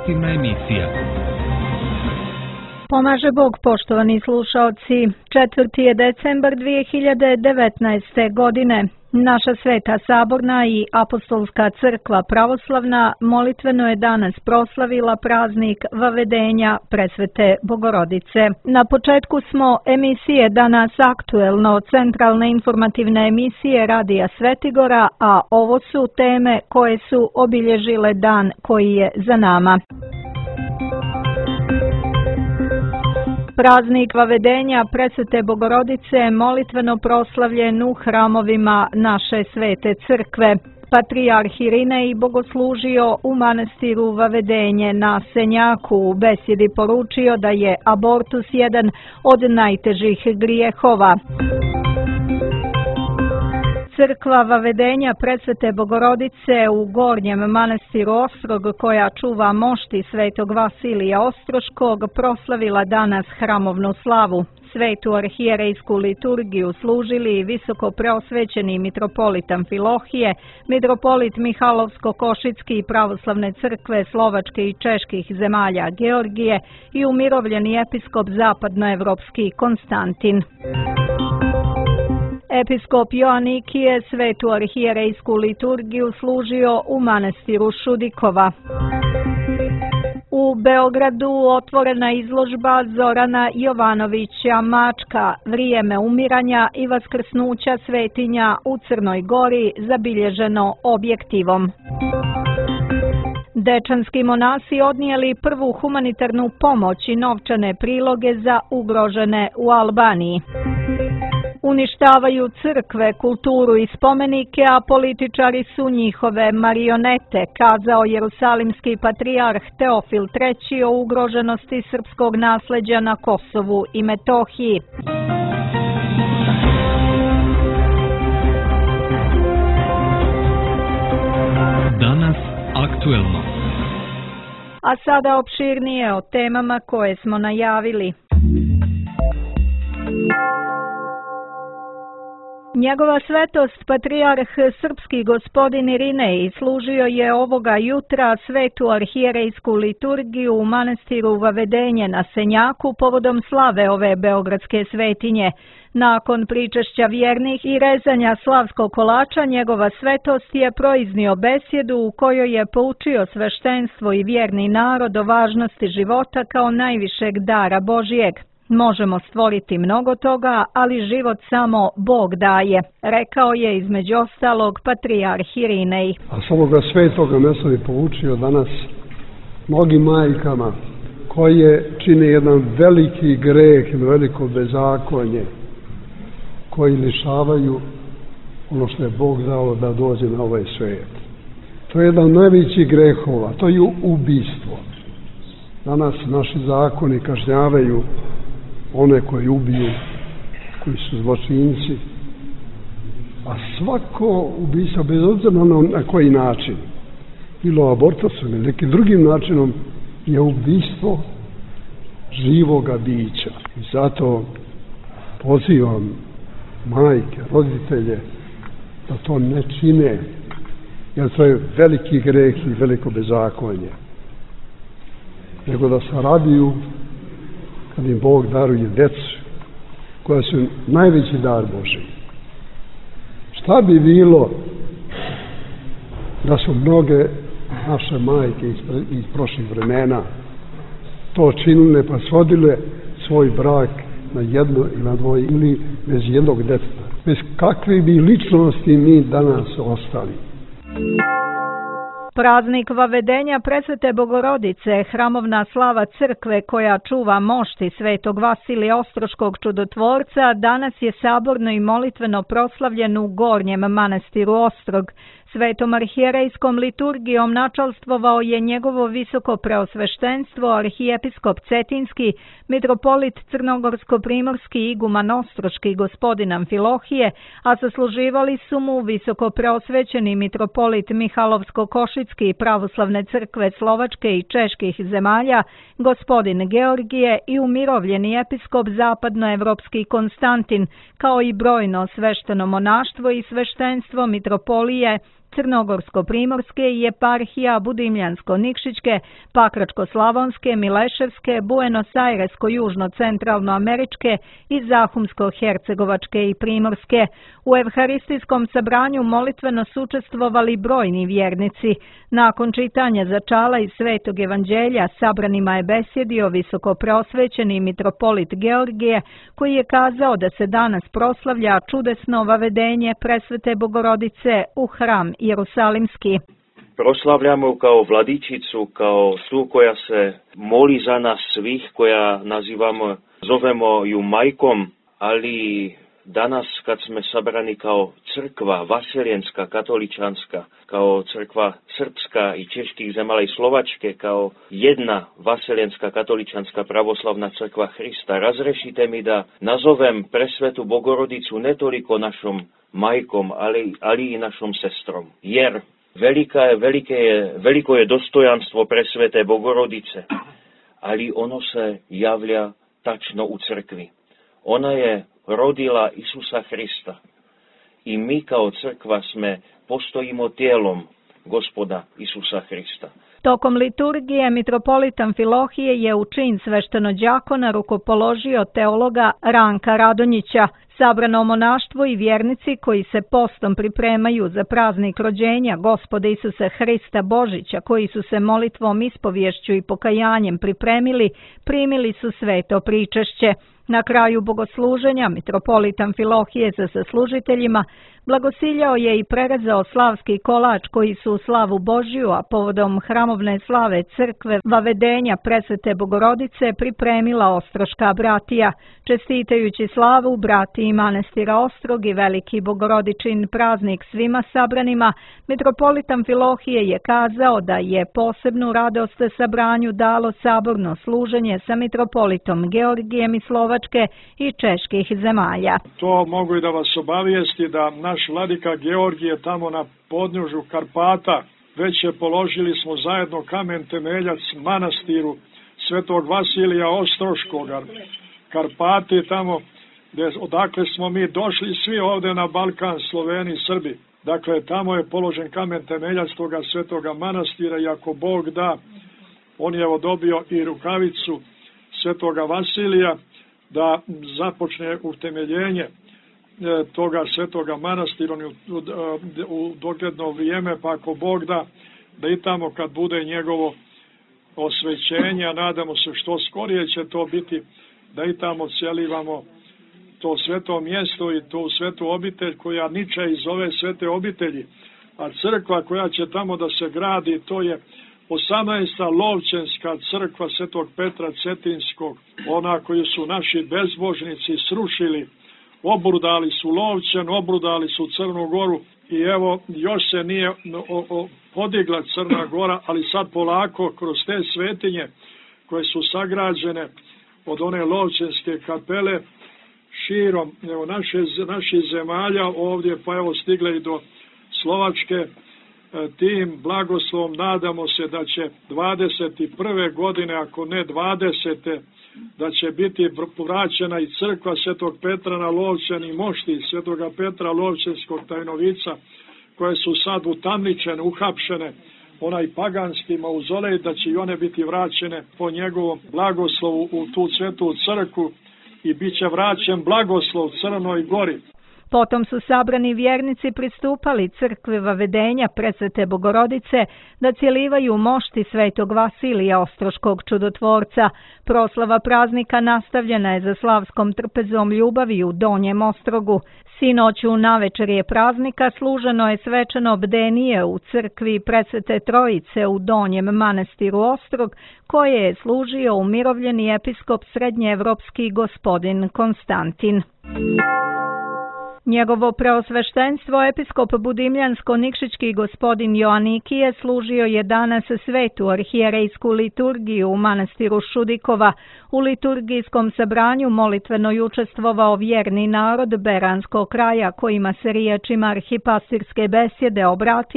informativna emisija. Pomaže Bog, poštovani slušaoci. 4. je decembar 2019. godine. Naša Sveta Saborna i Apostolska crkva pravoslavna molitveno je danas proslavila praznik Vavedenja Presvete Bogorodice. Na početku smo emisije Danas aktuelno, centralne informativne emisije Radija Svetigora, a ovo su teme koje su obilježile dan koji je za nama. Praznik Vavedenja Presvete Bogorodice molitveno proslavljen u hramovima naše Svete crkve. Patrijarh Irinej bogoslužio u manastiru Vavedenje na Senjaku. U besjedi poručio da je abortus jedan od najtežih grijehova. Crkva Vavedenja Presvete Bogorodice u Gornjem manastiru Ostrog, koja čuva mošti svetog Vasilija Ostroškog, proslavila danas hramovnu slavu. Svetu arhijerejsku liturgiju služili visoko preosvećeni mitropolit Amfilohije, mitropolit Mihalovsko-Košicki pravoslavne crkve slovačke i čeških zemalja Georgije i umirovljeni episkop zapadnoevropski Konstantin. Episkop Joanikije svetu arhijerejsku liturgiju služio u manastiru Šudikova. U Beogradu otvorena izložba Zorana Jovanovića Mačka, vrijeme umiranja i vaskrsnuća svetinja u Crnoj Gori, zabilježeno objektivom. Dečanski monasi odnijeli prvu humanitarnu pomoć i novčane priloge za ugrožene u Albaniji. Uništavaju crkve, kulturu i spomenike, a političari su njihove marionete, kazao jerusalimski patrijarh Teofil III o ugroženosti srpskog nasleđa na Kosovu i Metohiji. Danas aktuelno. A sada opširnije o temama koje smo najavili. Njegova svetost, patrijarh srpski gospodin Irinej, služio je ovoga jutra svetu arhijerejsku liturgiju u manastiru Vavedenje na Senjaku povodom slave ove beogradske svetinje. Nakon pričešća vjernih i rezanja slavskog kolača, njegova svetost je proiznio besjedu u kojoj je poučio sveštenstvo i vjerni narod o važnosti života kao najvišeg dara Božijeg. Možemo stvoriti mnogo toga, ali život samo Bog daje, rekao je između ostalog patrijarh Irinej. A s ovoga svetoga mjesta bi poučio danas mnogim majkama koje čine jedan veliki greh, veliko bezakonje, koji lišavaju ono što je Bog dao da dođe na ovaj svijet. To je jedan najveći grehova, to je ubistvo. Danas naši zakoni kažnjavaju one koji ubiju, koji su zločinci, a svako ubistvo, bez obzira na koji način, bilo abortusom ili nekim drugim načinom, je ubistvo živoga bića. I zato pozivam majke, roditelje da to ne čine, jer to je veliki greh i veliko bezakonje, nego da se raduju kad im Bog daruje djecu, koja su najveći dar Božji. Šta bi bilo da su mnoge naše majke iz prošlih vremena to činile pa svodile svoj brak na jedno ili na dvoje ili bez jednog djeteta? Bez kakve bi ličnosti mi danas ostali? Praznik Vavedenja Presvete Bogorodice, hramovna slava crkve koja čuva mošti svetog Vasilija Ostroškog čudotvorca, danas je saborno i molitveno proslavljen u Gornjem manastiru Ostrog. Svetom arhijerejskom liturgijom načalstvovao je njegovo visoko preosveštenstvo arhijepiskop Cetinski, mitropolit Crnogorsko-primorski iguman Ostroški gospodin Amfilohije, a zasluživali su mu visoko preosvećeni mitropolit Mihalovsko-Košicki pravoslavne crkve slovačke i čeških zemalja gospodin Georgije i umirovljeni episkop zapadnoevropski Konstantin, kao i brojno svešteno monaštvo i sveštenstvo mitropolije Crnogorsko-primorske i eparhija Budimljansko-Nikšićke, Pakračko-slavonske, Mileševske, Buenos Airesko-južno-centralnoameričke i Zahumsko-hercegovačke i primorske. U evharistijskom sabranju molitveno su učestvovali brojni vjernici. Nakon čitanja začala iz Svetog evanđelja sabranima je besjedio visoko preosvećeni mitropolit Georgije, koji je kazao da se danas proslavlja čudesno vavedenje presvete Bogorodice u hram Jerusalimski. Proslavljamo kao vladičicu, kao tu koja se moli za nas svih, koja zovemo ju majkom, ali danas kad smo sabrani kao crkva vaseljenska, katoličanska, kao crkva srpska i čeških zemalja i slovačke, kao jedna vaseljenska katoličanska pravoslavna crkva Hrista, razrešite mi da nazovem presvetu Bogorodicu ne toliko našom majkom, ali i našom sestrom. Jer veliko je dostojanstvo presvete Bogorodice, ali ono se javlja tačno u crkvi. Ona je rodila Isusa Hrista i mi kao crkva postojimo tijelom Gospoda Isusa Hrista. Tokom liturgije mitropolit Amfilohije je u čin sveštenođakona rukopoložio teologa Ranka Radonjića. Sabrano monaštvo i vjernici koji se postom pripremaju za praznik rođenja Gospoda Isusa Hrista Božića, koji su se molitvom, ispovješću i pokajanjem pripremili, primili su sveto pričešće. Na kraju bogosluženja mitropolit Amfilohije sa saslužiteljima blagosiljao je i prerezao slavski kolač koji su u slavu Božju, a povodom hramovne slave crkve vavedenja presvete Bogorodice pripremila Ostroška bratija. Čestitajući slavu bratiji manastira Ostrog i veliki Bogorodičin praznik svima sabranima, mitropolit Amfilohije je kazao da je posebnu radost sabranju dalo saborno služenje sa mitropolitom Georgijem iz Slovačke i čeških zemalja. To mogu i da vas obavijesti da naš vladika Georgije tamo na podnjožu Karpata već je položili smo zajedno kamen temeljac manastiru Svetog Vasilija Ostroškoga. Karpati tamo odakle smo mi došli svi ovde na Balkan, Sloveni, Srbi. Dakle, tamo je položen kamen temeljac toga svetoga manastira i ako Bog da, on je dobio i rukavicu Svetoga Vasilija da započne utemeljenje toga svetoga manastira u dogledno vrijeme, pa ako Bog da i tamo kad bude njegovo osvećenje, a nadamo se što skorije će to biti, da i tamo celivamo to sveto mjesto i tu svetu obitelj koja niče iz ove svete obitelji, a crkva koja će tamo da se gradi, to je 18. Lovćenska crkva Svetog Petra Cetinskog, ona koju su naši bezbožnici srušili, obrudali su Lovćen, obrudali su Crnu Goru i evo još se nije podigla Crna Gora, ali sad polako kroz te svetinje koje su sagrađene od one Lovćenske kapele širom naših zemalja ovdje, pa evo stigle i do Slovačke. Tim blagoslovom nadamo se da će 21. godine, ako ne 20. da će biti vraćena i crkva Svetog Petra na Lovćen i mošti Svetoga Petra Lovćenskog tajnovica, koje su sad utamničene, uhapšene, onaj paganski mauzolej, da će i one biti vraćene po njegovom blagoslovu u tu svetu crkvu i bit će vraćen blagoslov Crnoj Gori. Potom su sabrani vjernici pristupali crkvi vavedenja presvete Bogorodice da cjelivaju mošti svetog Vasilija Ostroškog čudotvorca. Proslava praznika nastavljena je za slavskom trpezom ljubavi u Donjem Ostrogu. Sinoć u navečerje praznika služeno je svečano bdenije u crkvi presvete Trojice u Donjem manastiru Ostrog, koje je služio umirovljeni episkop srednjeevropski gospodin Konstantin. Njegovo preosveštenstvo episkop Budimljansko-Nikšićki gospodin Joanikije služio je danas svetu arhijerejsku liturgiju u manastiru Šudikova. U liturgijskom sabranju molitveno je učestvovao vjerni narod Beranskog kraja, kojima se riječima arhipastirske besjede obratio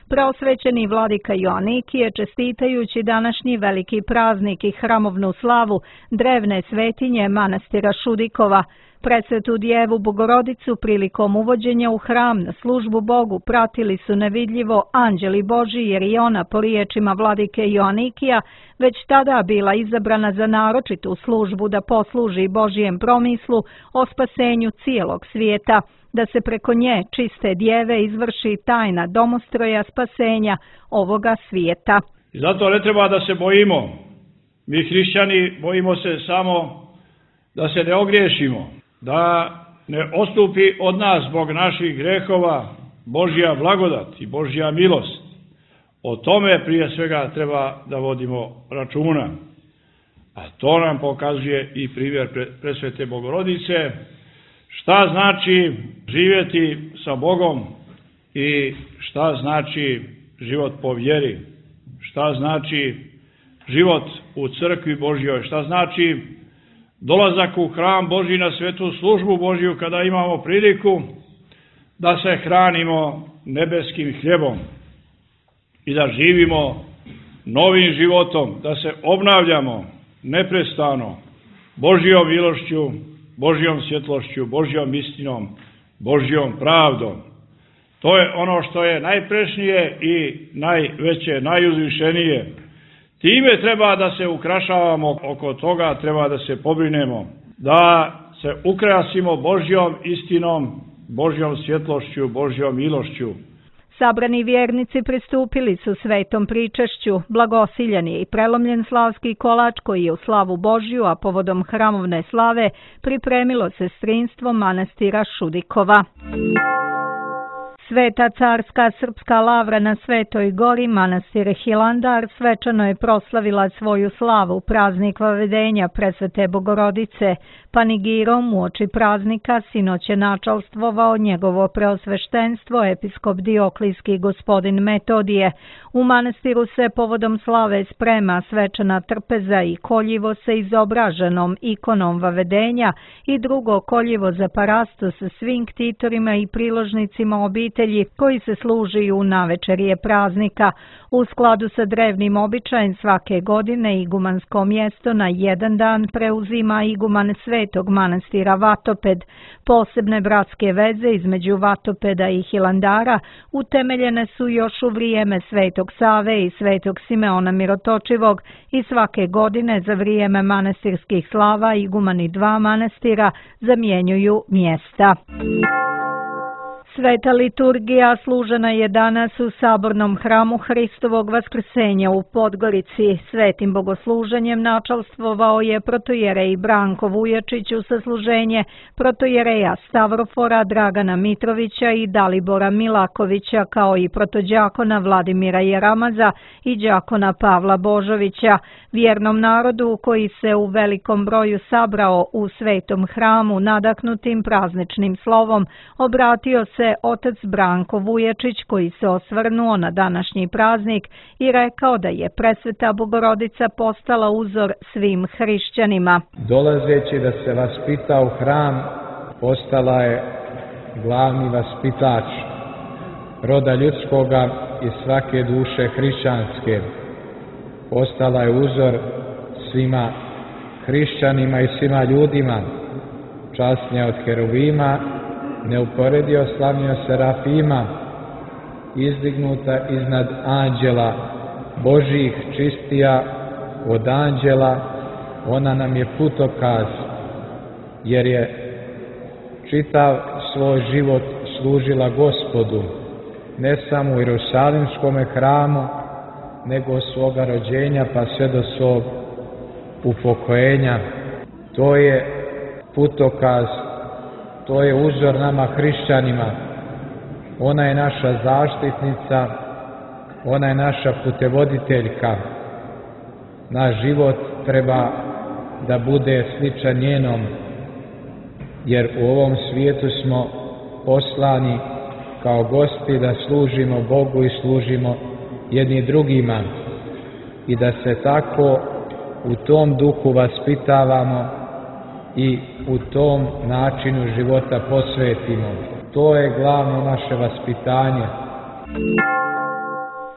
preosvećeni vladika Joanikije, čestitajući današnji veliki praznik i hramovnu slavu drevne svetinje manastira Šudikova, presvetu Djevu Bogorodicu prilikom uvođenja u hram na službu Bogu pratili su nevidljivo anđeli Božji, jer i ona, po riječima vladike Joanikija, već tada bila izabrana za naročitu službu da posluži Božjem promislu o spasenju cijelog svijeta, da se preko nje, čiste djeve, izvrši tajna domostroja spasenja ovoga svijeta. I zato ne treba da se bojimo. Mi hrišćani bojimo se samo da se ne ogriješimo, da ne odstupi od nas zbog naših grehova Božja blagodat i Božja milost. O tome prije svega treba da vodimo računa. A to nam pokazuje i primjer presvete Bogorodice, šta znači živjeti sa Bogom i šta znači život po vjeri, šta znači život u crkvi Božjoj, šta znači dolazak u hram Božji na svetu službu Božju kada imamo priliku da se hranimo nebeskim hljebom i da živimo novim životom, da se obnavljamo neprestano Božjom milošću, Božjom svjetlošću, Božjom istinom, Božjom pravdom. To je ono što je najprešnije i najveće, najuzvišenije. Time treba da se ukrašavamo, oko toga treba da se pobrinemo, da se ukrasimo Božjom istinom, Božjom svjetlošću, Božjom milošću. Sabrani vjernici pristupili su svetom pričešću, blagosiljen je i prelomljen slavski kolač koji je u slavu Božju, a povodom hramovne slave pripremilo sestrinstvo manastira Šudikova. Sveta carska srpska lavra na Svetoj gori, manastir Hilandar, svečano je proslavila svoju slavu, praznik vavedenja presvete Bogorodice. Panigirom uoči praznika sinoć je načalstvovao njegovo preosveštenstvo episkop Dioklijski gospodin Metodije. U manastiru se povodom slave sprema svečana trpeza i koljivo sa izobraženom ikonom vavedenja i drugo koljivo za parastu sa svim ktitorima i priložnicima obitelji koji se služi u navečerje praznika. U skladu sa drevnim običajem svake godine igumansko mjesto na jedan dan preuzima iguman Svetog manastira Vatoped. Posebne bratske veze između Vatopeda i Hilandara utemeljene su još u vrijeme Svetog Save i Svetog Simeona Mirotočivog i svake godine za vrijeme manastirskih slava igumani dva manastira zamjenjuju mjesta. Sveta liturgija služena je danas u sabornom hramu Hristovog vaskrsenja u Podgorici. Svetim bogosluženjem načalstvovao je protojerej Branko Vujačić u sasluženje protojereja Stavrofora Dragana Mitrovića i Dalibora Milakovića, kao i protođakona Vladimira Jeramaza i đakona Pavla Božovića. Vjernom narodu koji se u velikom broju sabrao u svetom hramu nadahnutim prazničnim slovom obratio se otac Branko Vujačić, koji se osvrnuo na današnji praznik i rekao da je presveta Bogorodica postala uzor svim hrišćanima. Dolazeći da se vaspita u hram, postala je glavni vaspitač roda ljudskoga i svake duše hrišćanske. Postala je uzor svima hrišćanima i svima ljudima, časnija od heruvima, neuporedio slavnija serafima, izdignuta iznad anđela Božjih, čistija od anđela. Ona nam je putokaz, jer je čitav svoj život služila Gospodu, ne samo u Jerusalimskom hramu, nego od svoga rođenja pa sve do svog upokojenja. To je putokaz, to je uzor nama hrišćanima. Ona je naša zaštitnica, ona je naša putevoditeljka. Naš život treba da bude sličan njenom, jer u ovom svijetu smo poslani kao gosti da služimo Bogu i služimo jedni drugima i da se tako u tom duhu vaspitavamo i u tom načinu života posvetimo. To je glavno naše vaspitanje.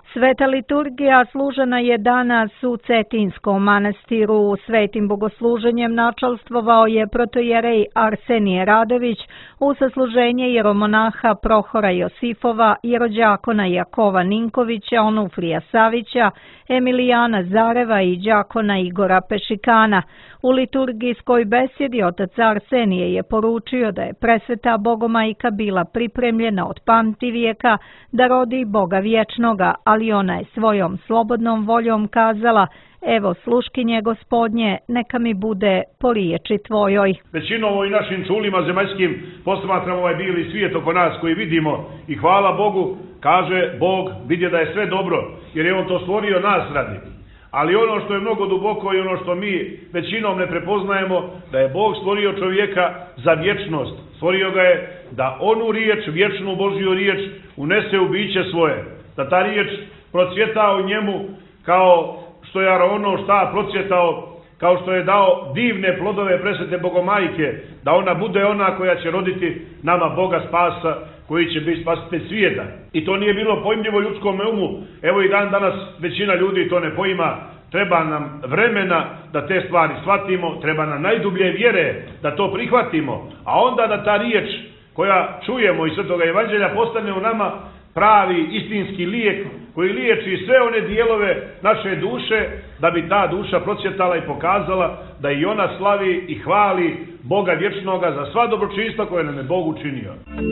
Sveta liturgija služena je danas u Cetinskom manastiru. Svetim bogosluženjem načalstvovao je protojerej Arsenije Radović u sasluženje jeromonaha Prohora Josifova, jerođakona Jakova Ninkovića, Onufrija Savića, Emilijana Zareva i đakona Igora Pešikana. U liturgijskoj besjedi otac Arsenije je poručio da je presveta Bogomajka bila pripremljena od pamtivijeka da rodi Boga vječnoga, ali ona je svojom slobodnom voljom kazala: evo sluškinje Gospodnje, neka mi bude po riječi tvojoj. Većinom i našim čulima zemaljskim posmatramo ovaj bili svijet oko nas koji vidimo i hvala Bogu, kaže Bog, vidje da je sve dobro, jer je On to stvorio nas radi. Ali ono što je mnogo duboko i ono što mi većinom ne prepoznajemo, da je Bog stvorio čovjeka za vječnost. Stvorio ga je da onu riječ, vječnu Božju riječ, unese u biće svoje. Da ta riječ procvjeta u njemu kao što je Aronov štap procvjetao, kao što je dao divne plodove presvete Bogomajke, da ona bude ona koja će roditi nama Boga spasa, koji će biti spasitelj svijeta. I to nije bilo pojmljivo ljudskom umu. Evo i danas većina ljudi to ne poima. Treba nam vremena da te stvari shvatimo, treba nam najdublje vjere da to prihvatimo, a onda da ta riječ koja čujemo iz Svetoga Evanđelja postane u nama pravi istinski lijek koji liječi sve one dijelove naše duše, da bi ta duša procvjetala i pokazala da i ona slavi i hvali Boga vječnoga za sva dobročinstva koje nam je Bog učinio.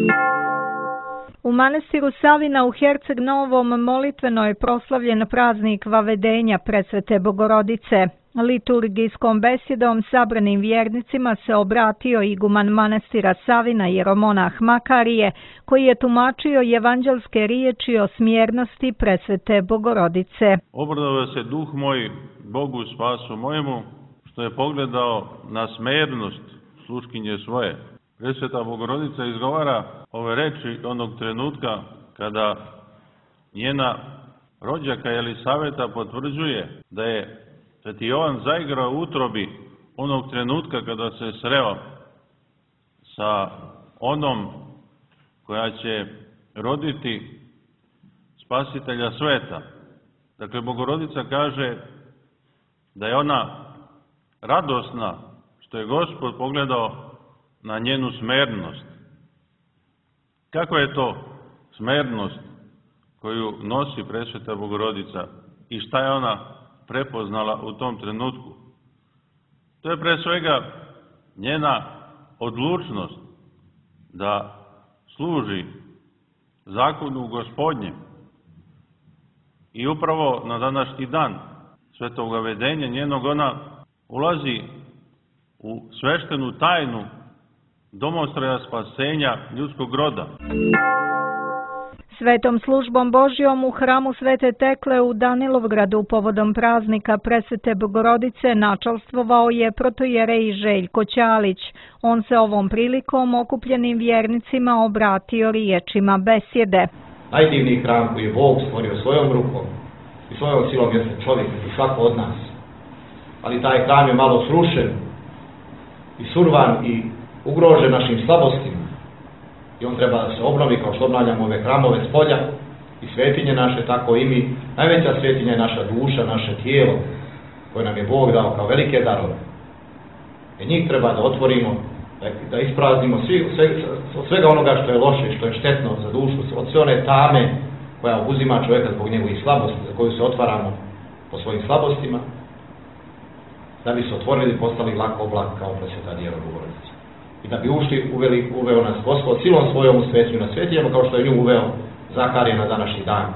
U manastiru Savina u Herceg Novom molitveno je proslavljen praznik Vavedenja presvete Bogorodice. Liturgijskom besjedom sabranim vjernicima se obratio iguman manastira Savina jeromonah Makarije, koji je tumačio evanđelske riječi o smjernosti presvete Bogorodice. Obradovao se duh moj Bogu spasu mojemu, što je pogledao na smjernost sluškinje svoje. Presveta Bogorodica izgovara ove reči onog trenutka kada njena rođaka Elisaveta potvrđuje da je Sveti Jovan zaigrao u utrobi onog trenutka kada se sreo sa onom koja će roditi spasitelja sveta. Dakle, Bogorodica kaže da je ona radosna što je Gospod pogledao na njenu smernost. Kakva je to smernost koju nosi presveta Bogorodica i šta je ona prepoznala u tom trenutku? To je pre svega njena odlučnost da služi zakonu Gospodnjem. I upravo na današnji dan Svetog Vavedenja njenog ona ulazi u sveštenu tajnu domostroja spasenja ljudskog roda. Svetom službom Božjom u hramu Svete Tekle u Danilovgradu povodom praznika presvete Bogorodice načalstvovao je protojerej Željko Ćalić. On se ovom prilikom okupljenim vjernicima obratio riječima besjede. Najdivniji hram koji je Bog stvorio svojom rukom i svojom silom jeste čovjek i svako od nas. Ali taj hram je malo srušen i survan i ugrožen našim slabostima. I on treba da se obnovi kao što obnavljamo ove hramove s polja i svetinje naše, tako i mi. Najveća svetinja je naša duša, naše tijelo, koje nam je Bog dao kao velike darove. I njih treba da otvorimo, da ispraznimo od svega onoga što je loše, što je štetno za dušu, od sve one tame koja uzima čovjeka zbog njegovih slabosti, za koju se otvaramo po svojim slabostima, da bi se otvorili i postali lak oblak kao presveta Djeva Bogorodica. I da bi uveo nas Gospod silom svojom u svetinju na svetinjama, kao što je nju uveo Zaharije na današnji dan.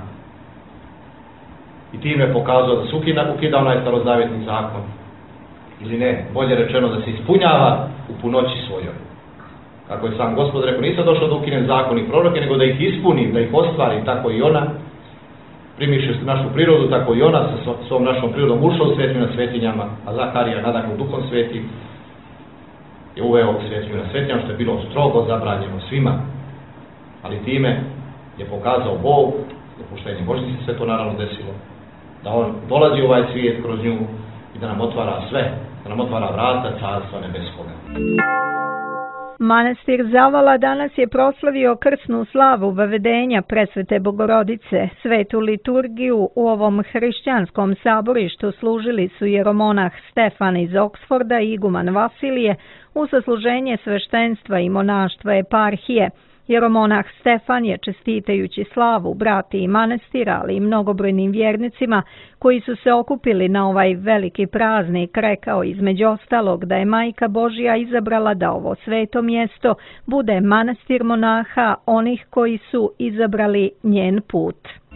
I time je pokazao da se ukida onaj starozavjetni zakon. Ili ne, bolje rečeno da se ispunjava u punoći svojoj. Kako je sam Gospod rekao, nisam došao da ukinem zakon i proroke, nego da ih ispunim, da ih ostvarim, tako i ona. Primiše našu prirodu, tako i ona sa svom našom prirodom ušla u svetinju na svetinjama, a Zaharija nadakle duhom svetim je uveo svetinju na svetinjama, što je bilo strogo zabranjeno svima. Ali time je pokazao Bog, dopuštenje Božnice se to naravno desilo, da on dolazi u ovaj svijet kroz nju i da nam otvara sve, da nam otvara vrata Carstva nebeskoga. Manastir Zavala danas je proslavio krsnu slavu vavedenja Presvete Bogorodice. Svetu liturgiju u ovom hrišćanskom saborištu služili su jeromonah Stefan iz Oksforda i iguman Vasilije u sasluženje sveštenstva i monaštva eparhije. Jeromonah Stefan je, čestitajući slavu brati i manastira, ali i mnogobrojnim vjernicima koji su se okupili na ovaj veliki praznik, rekao između ostalog da je Majka Božja izabrala da ovo sveto mjesto bude manastir monaha, onih koji su izabrali njen put.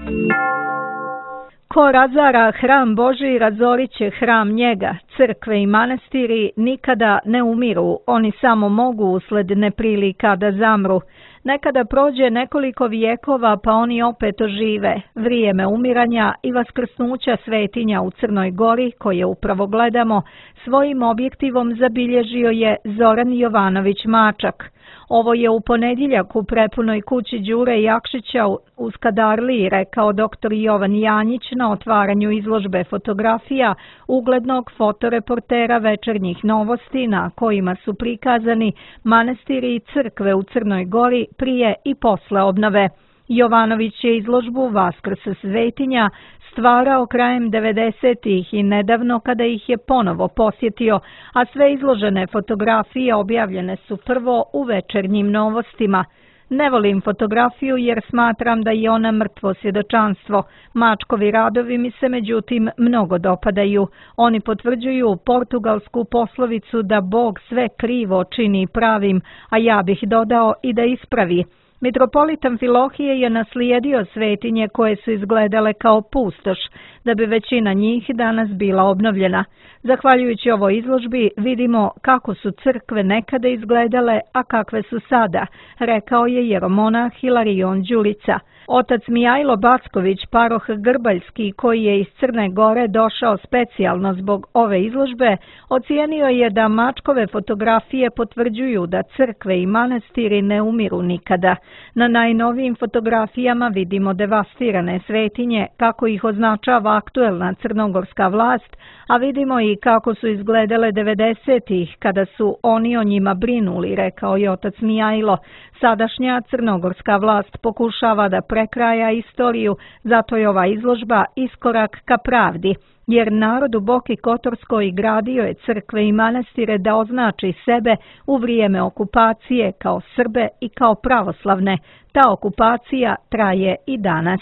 Ko razara hram Božji, razorit će hram njega. Crkve i manastiri nikada ne umiru, oni samo mogu usled neprilika da zamru. Nekada prođe nekoliko vijekova pa oni opet ožive. Vrijeme umiranja i vaskrsnuća svetinja u Crnoj Gori, koje upravo gledamo, svojim objektivom zabilježio je Zoran Jovanović Mačak. Ovo je u ponedjeljak u prepunoj kući Đure Jakšića u Skadarliji, rekao dr. Jovan Janjić na otvaranju izložbe fotografija uglednog fotoreportera Večernjih novosti, na kojima su prikazani manastiri i crkve u Crnoj Gori prije i posle obnove. Jovanović je izložbu Vaskrs svetinja stvarao krajem 90-ih i nedavno kada ih je ponovo posjetio, a sve izložene fotografije objavljene su prvo u Večernjim novostima. Ne volim fotografiju jer smatram da je ona mrtvo svjedočanstvo. Mačkovi radovi mi se međutim mnogo dopadaju. Oni potvrđuju portugalsku poslovicu da Bog sve krivo čini pravim, a ja bih dodao i da ispravi. Mitropolit Amfilohije je naslijedio svetinje koje su izgledale kao pustoš, da bi većina njih danas bila obnovljena. Zahvaljujući ovoj izložbi vidimo kako su crkve nekada izgledale, a kakve su sada, rekao je jeromonah Hilarion Đulica. Otac Mijajlo Backović, paroh Grbaljski, koji je iz Crne Gore došao specijalno zbog ove izložbe, ocijenio je da Mačkove fotografije potvrđuju da crkve i manastiri ne umiru nikada. Na najnovijim fotografijama vidimo devastirane svetinje, kako ih označava aktuelna crnogorska vlast, a vidimo i kako su izgledale 90-ih kada su oni o njima brinuli, rekao je otac Mijajlo. Sadašnja crnogorska vlast pokušava da prekraja istoriju, zato je ova izložba iskorak ka pravdi, jer narod u Boki Kotorskoj gradio je crkve i manastire da označi sebe u vrijeme okupacije kao Srbe i kao pravoslavne. Ta okupacija traje i danas.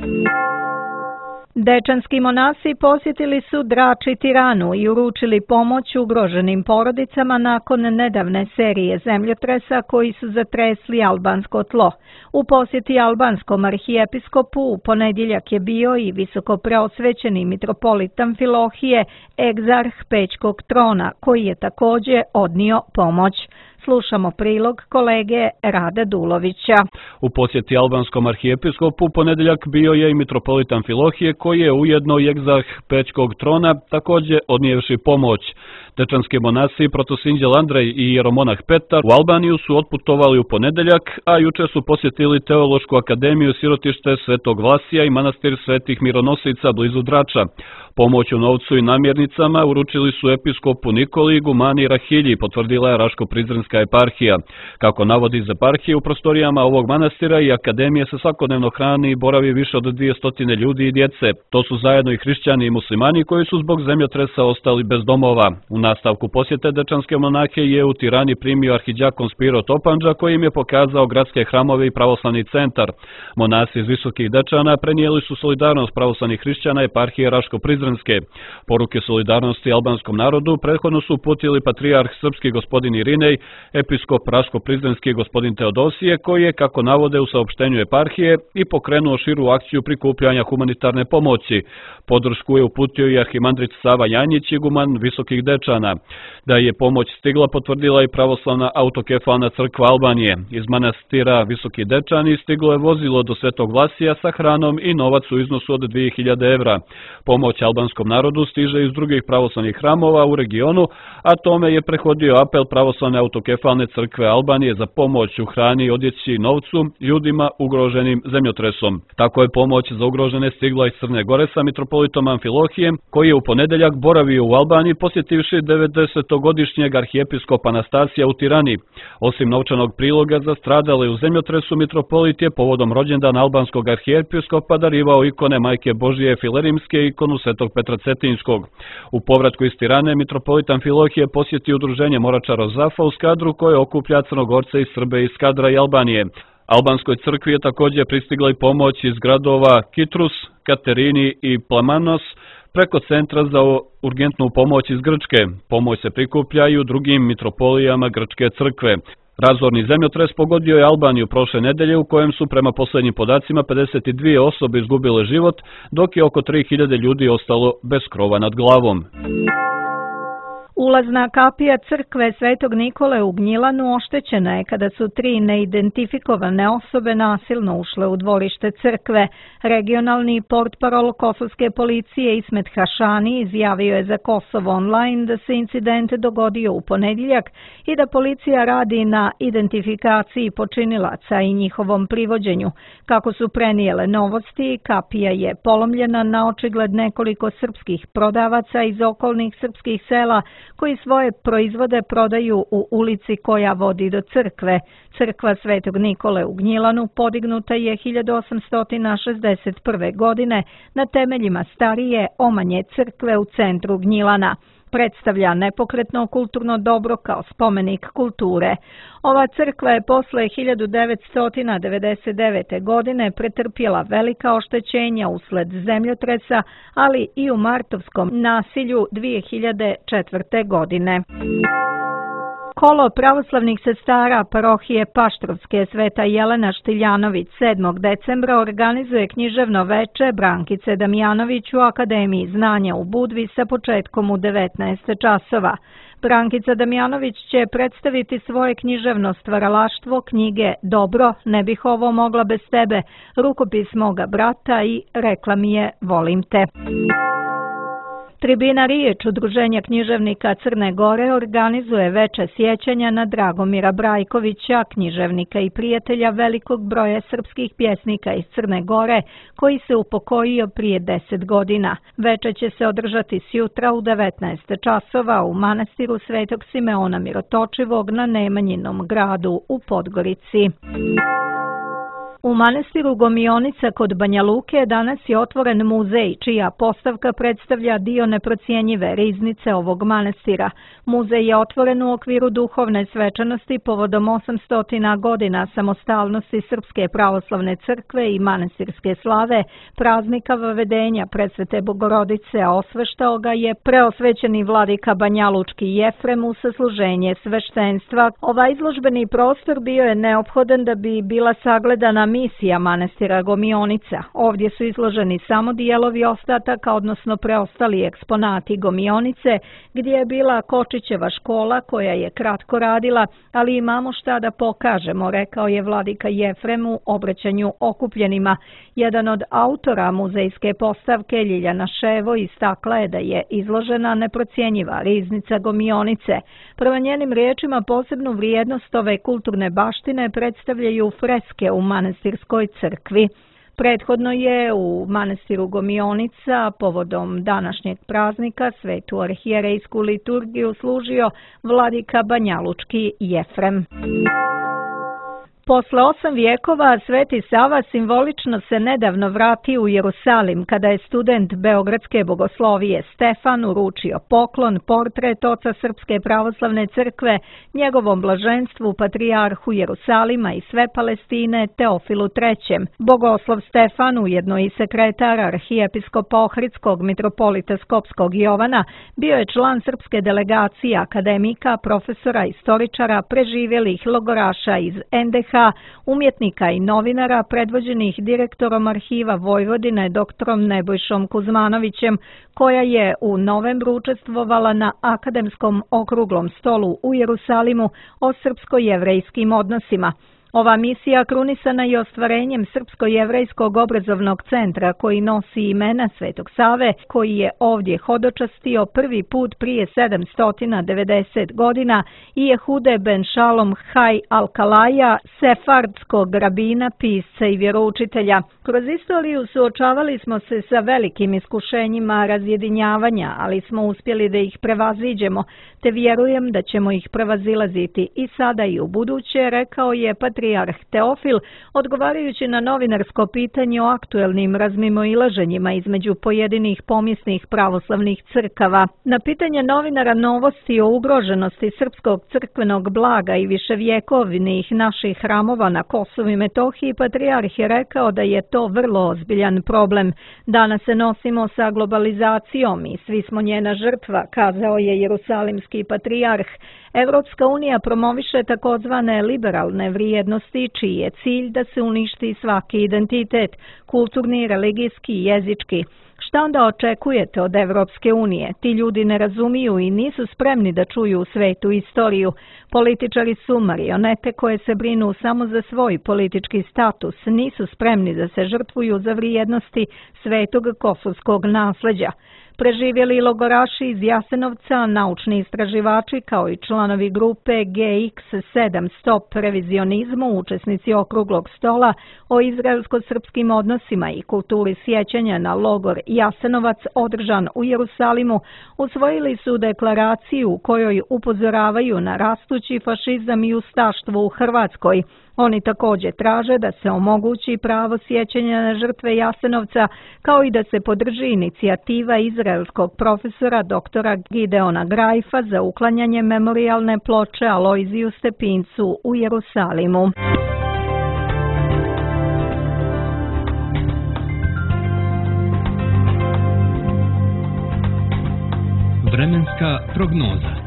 Dečanski monasi posjetili su Drač i Tiranu i uručili pomoć ugroženim porodicama nakon nedavne serije zemljotresa koji su zatresli albansko tlo. U posjeti albanskom arhijepiskopu u ponedjeljak je bio i visoko preosvećeni mitropolit Amfilohije, egzarh Pećkog trona, koji je također odnio pomoć. Slušamo prilog kolege Rada Dulovića. U posjeti albanskom arhijepiskopu u ponedjeljak bio je i mitropolit Amfilohije, koji je ujedno i egzarh Pećkog trona, također odnijevši pomoć. Dečanski monasi protosinđel Andrej i jeromonah Petar u Albaniju su otputovali u ponedjeljak, a jučer su posjetili Teološku akademiju, sirotište Svetog Vlasija i manastir Svetih Mironosica blizu Drača. Pomoć u novcu i namjernicama uručili su episkopu Nikoli i gumani Rahilji, potvrdila je Raško-Prizrenska eparhija. Kako navodi iz eparhije, u prostorijama ovog manastira i akademije se svakodnevno hrani i boravi više od 200 ljudi i djece. To su zajedno i hrišćani i muslimani koji su zbog zemljotresa ostali bez domova. U nastavku posjete dečanske monahe je u Tirani primio arhidjakon Spiro Topandža, koji im je pokazao gradske hramove i pravoslavni centar. Monasi iz Visokih Dečana prenijeli su solidarnost pravoslavnih hrišćana eparhije Raško-Prizrenske. Poruke solidarnosti albanskom narodu prethodno su uputili patrijarh srpski gospodin Irinej, episkop Raško-Prizrenski gospodin Teodosije, koji je, kako navode u saopštenju eparhije, i pokrenuo širu akciju prikupljanja humanitarne pomoći. Podršku je uputio i arhimandrit Sava Janjić, iguman Visokih Dečana. Da je pomoć stigla potvrdila i pravoslavna autokefalna crkva Albanije. Iz manastira Visoki Dečani stiglo je vozilo do Svetog Vlasija sa hranom i novac u iznosu od 2000 evra. Pomoć albanskom narodu stiže iz drugih pravoslavnih hramova u regionu, a tome je prehodio apel pravoslavne autokefalne crkve Albanije za pomoć u hrani, odjeći i novcu ljudima ugroženim zemljotresom. Tako je pomoć za ugrožene stigla iz Crne Gore sa mitropolitom Amfilohijem, koji je u ponedjeljak boravio u Albaniji posjetivši 90-godišnjeg arhijepiskopa Anastasija u Tirani. Osim novčanog priloga za stradale u zemljotresu, mitropolit je povodom rođendana albanskog arhijepiskopa darivao ikone Majke Božije Filerimske i ikonu Svetog Petra Cetinjskog. U povratku iz Tirane, mitropolit Amfilohije posjetio udruženje Morača Rozafa u Skadru koje okuplja Crnogorce i Srbe iz Skadra i Albanije. Albanskoj crkvi je također pristigla i pomoć iz gradova Kitrus, Katerini i Plamanos preko Centra za urgentnu pomoć iz Grčke. Pomoć se prikuplja i u drugim mitropolijama Grčke crkve. Razorni zemljotres pogodio je Albaniju prošle nedelje u kojem su prema posljednjim podacima 52 osobe izgubile život, dok je oko 3000 ljudi ostalo bez krova nad glavom. Ulazna kapija crkve Svetog Nikole u Gnjilanu oštećena je kada su 3 neidentifikovane osobe nasilno ušle u dvorište crkve. Regionalni portparol kosovske policije Ismet Hašani izjavio je za Kosovo Online da se incident dogodio u ponedjeljak i da policija radi na identifikaciji počinilaca i njihovom privođenju. Kako su prenijele Novosti, kapija je polomljena na očigled nekoliko srpskih prodavaca iz okolnih srpskih sela koji svoje proizvode prodaju u ulici koja vodi do crkve. Crkva Svetog Nikole u Gnjilanu podignuta je 1861. godine na temeljima starije omanje crkve u centru Gnjilana. Predstavlja nepokretno kulturno dobro kao spomenik kulture. Ova crkva je posle 1999. godine pretrpjela velika oštećenja usled zemljotresa, ali i u martovskom nasilju 2004. godine. Kolo pravoslavnih sestara parohije Paštrovske Sveta Jelena Štiljanović 7. decembra organizuje književno veče Brankice Damjanović u Akademiji znanja u Budvi sa početkom u 19 časova. Brankica Damjanović će predstaviti svoje književno stvaralaštvo, knjige Dobro, ne bih ovo mogla bez tebe, Rukopis moga brata i Rekla mi je, volim te. Tribina Riječ Udruženja književnika Crne Gore organizuje veče sjećanja na Dragomira Brajkovića, književnika i prijatelja velikog broja srpskih pjesnika iz Crne Gore, koji se upokojio prije 10 godina. Veče će se održati sjutra u 19 časova u manastiru Svetog Simeona Mirotočivog na Nemanjinom gradu u Podgorici. U manastiru Gomionica kod Banja Luke danas je otvoren muzej, čija postavka predstavlja dio neprocjenjive riznice ovog manastira. Muzej je otvoren u okviru duhovne svečanosti povodom 800 godina samostalnosti Srpske pravoslavne crkve i manastirske slave, praznika Vavedenja Presvete Bogorodice, a osveštao ga je preosvećeni vladika Banjalučki Jefrem u sasluženje sveštenstva. Ovaj izložbeni prostor bio je neophodan da bi bila sagledana misija manastira Gomionica. Ovdje su izloženi samo dijelovi ostataka, odnosno preostali eksponati Gomionice, gdje je bila Kočićeva škola koja je kratko radila, ali imamo šta da pokažemo, rekao je vladika Jefrem u obraćanju okupljenima. Jedan od autora muzejske postavke, Ljiljana Ševo, istakla je da je izložena neprocjenjiva riznica Gomionice. Prema njenim riječima posebnu vrijednost ove kulturne baštine predstavljaju freske u manastirskoj crkvi. Prethodno je u manastiru Gomionica povodom današnjeg praznika svetu arhijerejsku liturgiju služio vladika Banjalučki Jefrem. Posle 8 vijekova Sveti Sava simbolično se nedavno vratio u Jerusalim kada je student Beogradske bogoslovije Stefan uručio poklon, portret oca Srpske pravoslavne crkve, njegovom blaženstvu patrijarhu Jerusalima i sve Palestine Teofilu III. Bogoslov Stefan, ujedno i sekretar arhijepiskopa Ohridskog mitropolita Skopskog Jovana, bio je član srpske delegacije akademika, profesora, istoričara, preživjelih logoraša iz NDH, umjetnika i novinara predvođenih direktorom arhiva Vojvodine doktorom Nebojšom Kuzmanovićem, koja je u novembru učestvovala na akademskom okruglom stolu u Jerusalimu o srpsko-jevrejskim odnosima. Ova misija krunisana je ostvarenjem Srpsko-jevrejskog obrazovnog centra koji nosi imena Svetog Save, koji je ovdje hodočastio prvi put prije 790 godina i Jehude ben Šalom Haj Alkalaja, sefardskog rabina, pisca i vjeroučitelja. Kroz istoriju suočavali smo se sa velikim iskušenjima razjedinjavanja, ali smo uspjeli da ih prevaziđemo, te vjerujem da ćemo ih prevazilaziti i sada i u buduće, rekao je patrijarh Teofil, odgovarajući na novinarsko pitanje o aktuelnim razmimoilaženjima između pojedinih pomisnih pravoslavnih crkava. Na pitanje novinara novosti o ugroženosti srpskog crkvenog blaga i viševjekovnih naših hramova na Kosovu i Metohiji, patrijarh je rekao da je to vrlo ozbiljan problem. Danas se nosimo sa globalizacijom i svi smo njena žrtva, kazao je jerusalimski patrijarh. Evropska unija promoviše takozvane liberalne vrijednosti, čiji je cilj da se uništi svaki identitet, kulturni, religijski i jezički. Šta onda očekujete od Evropske unije? Ti ljudi ne razumiju i nisu spremni da čuju svetu istoriju. Političari su marionete koje se brinu samo za svoj politički status, nisu spremni da se žrtvuju za vrijednosti svetog kosovskog nasleđa. Preživjeli logoraši iz Jasenovca, naučni istraživači kao i članovi grupe GX7 Stop revizionizmu, učesnici okruglog stola o izraelsko-srpskim odnosima i kulturi sjećanja na logor Jasenovac održan u Jerusalimu, usvojili su deklaraciju u kojoj upozoravaju na rastući fašizam i ustaštvo u Hrvatskoj. Oni također traže da se omogući pravo sjećanja na žrtve Jasenovca, kao i da se podrži inicijativa izraelskog profesora doktora Gideona Grajfa za uklanjanje memorijalne ploče Alojziju Stepincu u Jerusalimu. Vremenska prognoza.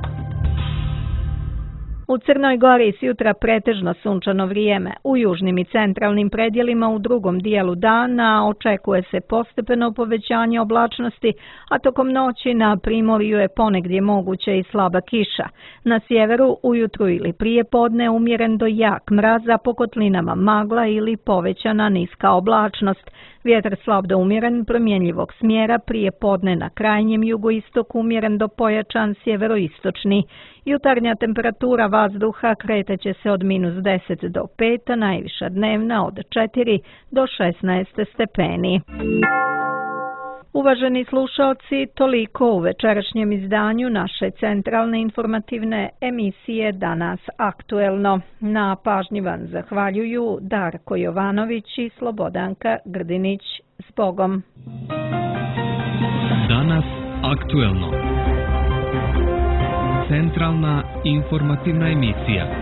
U Crnoj Gori sjutra pretežno sunčano vrijeme. U južnim i centralnim predjelima u drugom dijelu dana očekuje se postepeno povećanje oblačnosti, a tokom noći na primorju je ponegdje moguće i slaba kiša. Na sjeveru ujutru ili prije podne umjeren do jak mraz, a po kotlinama magla ili povećana niska oblačnost. Vjetar slab do umjeren, promjenjivog smjera, prije podne na krajnjem jugoistoku umjeren do pojačan sjeveroistočni. Jutarnja temperatura vazduha kretaće se od -10 do 5, a najviša dnevna od 4 do 16 stepeni. Uvaženi slušalci, toliko u večerašnjem izdanju naše centralne informativne emisije Danas aktuelno. Na pažnji vam zahvaljuju Darko Jovanović i Slobodanka Grdinić. S Bogom. Danas aktuelno. Centralna informativna emisija.